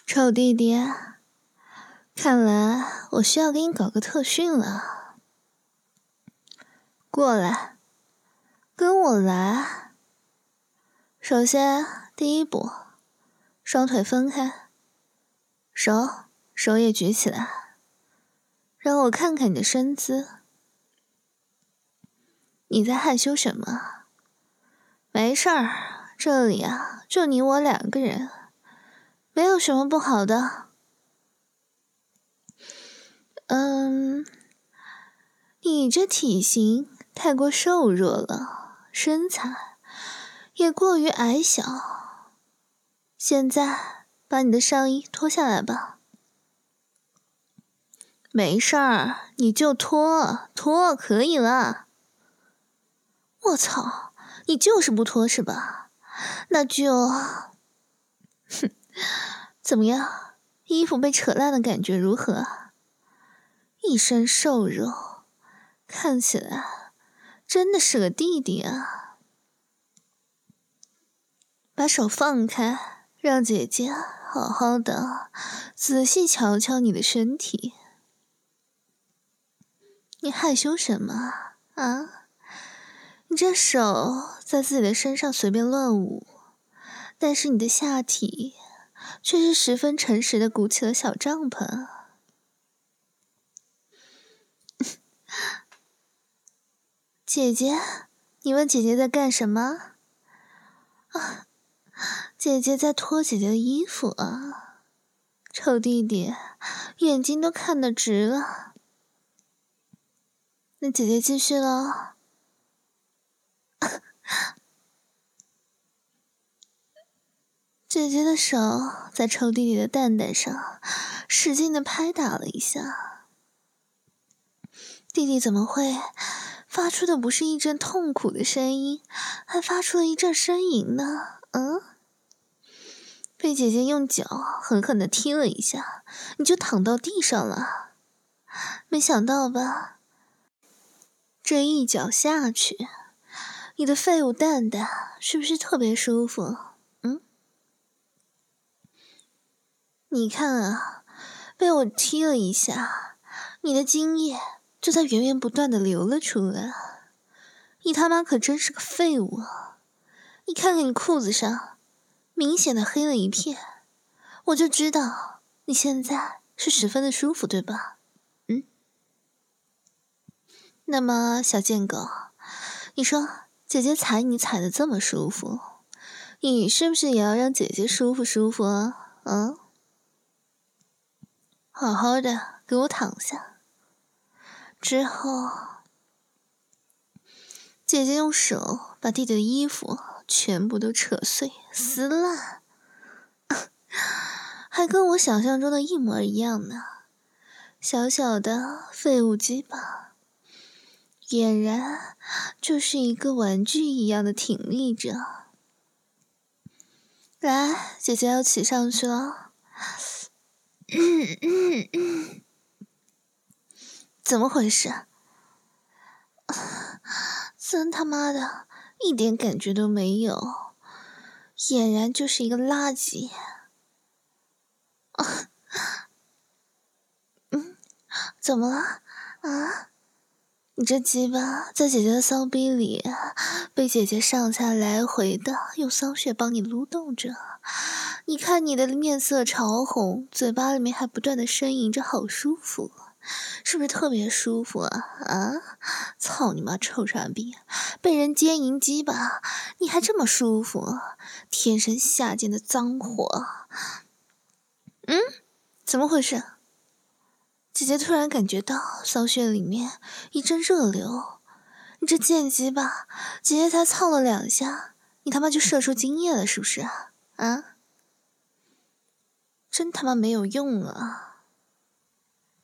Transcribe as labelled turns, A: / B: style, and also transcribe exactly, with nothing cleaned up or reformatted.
A: 臭弟弟，看来我需要给你搞个特训了。过来，跟我来。首先，第一步，双腿分开，手手也举起来，让我看看你的身姿。你在害羞什么？没事儿，这里啊，就你我两个人，没有什么不好的。嗯，你这体型太过瘦弱了，身材也过于矮小。现在把你的上衣脱下来吧。没事儿，你就脱，脱可以了。我操，你就是不脱是吧？那就，哼，怎么样？衣服被扯烂的感觉如何？一身瘦肉，看起来真的是个弟弟啊！把手放开，让姐姐好好的仔细瞧瞧你的身体。你害羞什么啊？你这手在自己的身上随便乱舞，但是你的下体却是十分诚实的鼓起了小帐篷。姐姐，你问姐姐在干什么？啊，姐姐在脱姐姐的衣服啊！臭弟弟，眼睛都看得直了。那姐姐继续咯。姐姐的手在臭弟弟的蛋蛋上使劲地拍打了一下。弟弟怎么会发出的不是一阵痛苦的声音，还发出了一阵呻吟呢？嗯？被姐姐用脚狠狠地踢了一下，你就躺到地上了。没想到吧？这一脚下去，你的废物蛋蛋是不是特别舒服？嗯？你看啊，被我踢了一下，你的精液就在源源不断地流了出来。你他妈可真是个废物啊！你看看你裤子上，明显的黑了一片，我就知道你现在是十分的舒服，对吧？嗯？那么小贱狗，你说姐姐踩你踩得这么舒服，你是不是也要让姐姐舒服舒服啊？嗯？好好的给我躺下，之后姐姐用手把弟弟的衣服全部都扯碎撕烂，还跟我想象中的一模一样呢。小小的废物鸡巴俨然就是一个玩具一样的挺立着。来，姐姐要骑上去了。嗯嗯嗯，怎么回事？真他妈的一点感觉都没有，俨然就是一个垃圾。啊，嗯，怎么了？啊？你这鸡巴在姐姐的骚逼里，被姐姐上下来回的用骚穴帮你撸动着。你看你的面色潮红，嘴巴里面还不断的呻吟着，好舒服，是不是特别舒服啊？啊！操你妈臭傻逼，被人奸淫鸡巴，你还这么舒服？天生下贱的脏货！嗯？怎么回事？姐姐突然感觉到骚穴里面一阵热流，你这贱鸡巴，姐姐才操了两下，你他妈就射出精液了是不是啊？啊？真他妈没有用啊！